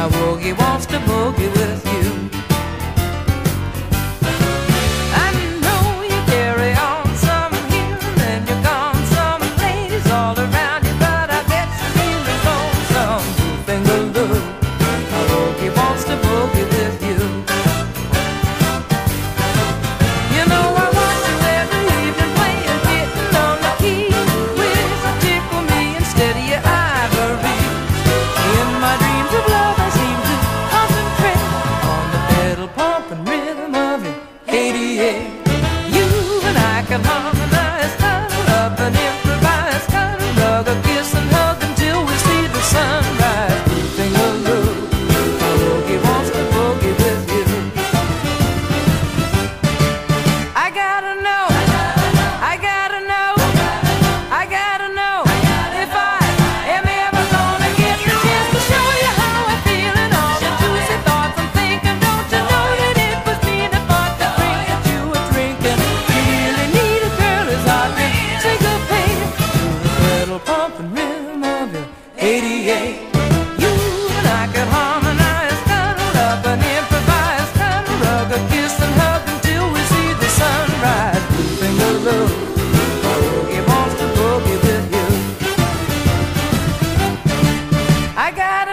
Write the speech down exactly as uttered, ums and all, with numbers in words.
My boogie wants to boogie with you. I know you carry on some here and then you're gone. Some ladies all around you, but I bet you're feeling lonesome. Finger Lou, my boogie wants to boogie with you. You know I watch you every evening playing, getting on the key. Wish you tickle me instead of your ivory. In my dreams of love I seem to concentrate on the pedal pumping rhythm of your eighty-eight. You and I can harmonize, cuddle up and improvise, cuddle, hug, a kiss and hug until we see the sunrise. Finger Lou, my boogie wants to boogie with you. I gotta know, I gotta know, I gotta know if I am ever gonna get the chance to show you how I feel and all the juicy thoughts I'm thinking. Don't you know that it was me that bought the drink that you were drinking? You really need a girl as hot to syncopate to the pedal pumping rhythm of your eighty-eight. You and I could harmonize, cuddle up and improvise, cuddle, hug, a kiss and hug until we see the sunrise. Finger Lou, my boogie wants to boogie with you. I got